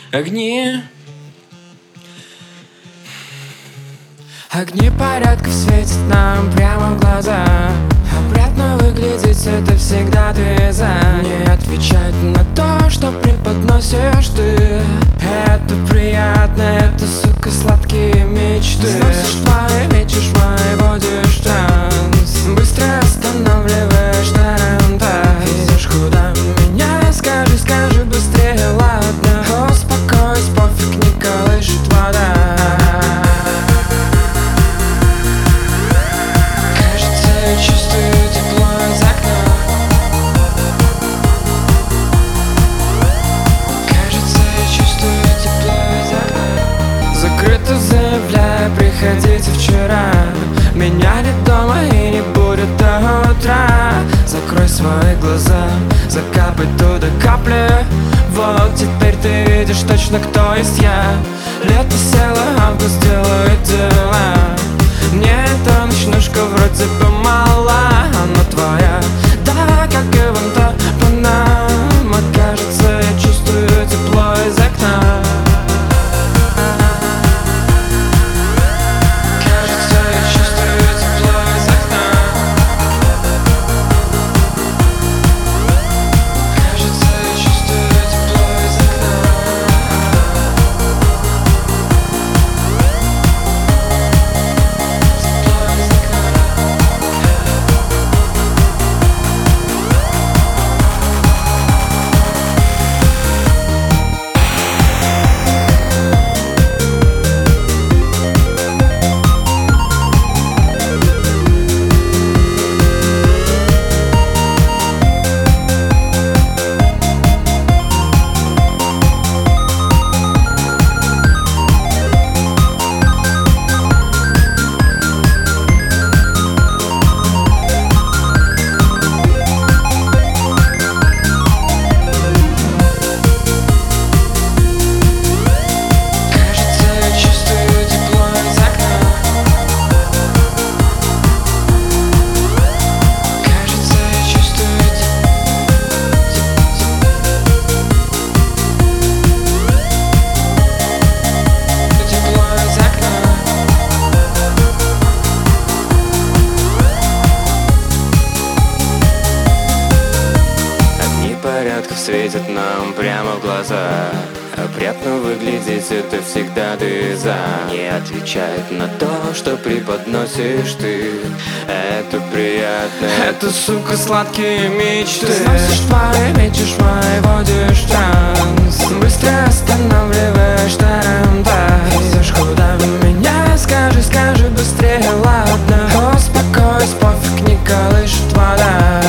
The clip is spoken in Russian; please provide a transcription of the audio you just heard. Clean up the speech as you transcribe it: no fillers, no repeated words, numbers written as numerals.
Огни, огни порядков светят нам прямо в глаза. Опрятно выглядеть — это всегда ты за. Не отвечать на то, что преподносишь ты. Это приятно, это, сука, сладкие мечты. Сносишь мои, мечешь мои, водишь транс. Быстро останавливаешь тарантас. Идешь куда меня, скажи, скажи быстрее, ладно. Успокойся, пофиг, не колышет вода. Кажется, я чувствую тепло из окна. Кажется, я чувствую тепло из окна. Закрыто заявляю, приходите вчера. Меня нет дома и не будет до утра. Закрой свои глаза, закапай туда капли. Вот теперь ты видишь точно, кто есть я. Лето село, август делает дела. Мне эта ночнушка вроде бы мала, она твоя, да, как и вон та Панама. Кажется, я чувствую тепло из окна. Кажется, я чувствую тепло из окна. Кажется, я чувствую тепло из окна. Тепло из окна. Кажется, я чувствую тепло из окна. Кажется, я чувствую тепло из окна. Огни порядков светят нам прямо в глаза. Опрятно выглядеть — это всегда ты за. Не отвечает на то, что преподносишь ты. Это приятно, это, сука, сладкие мечты. Ты сносишь мои, мечешь мои, водишь транс. Быстро останавливаешь тарантас. Идешь куда меня, скажи, скажи быстрее, ладно. Успокойся, пофиг, не колышет вода.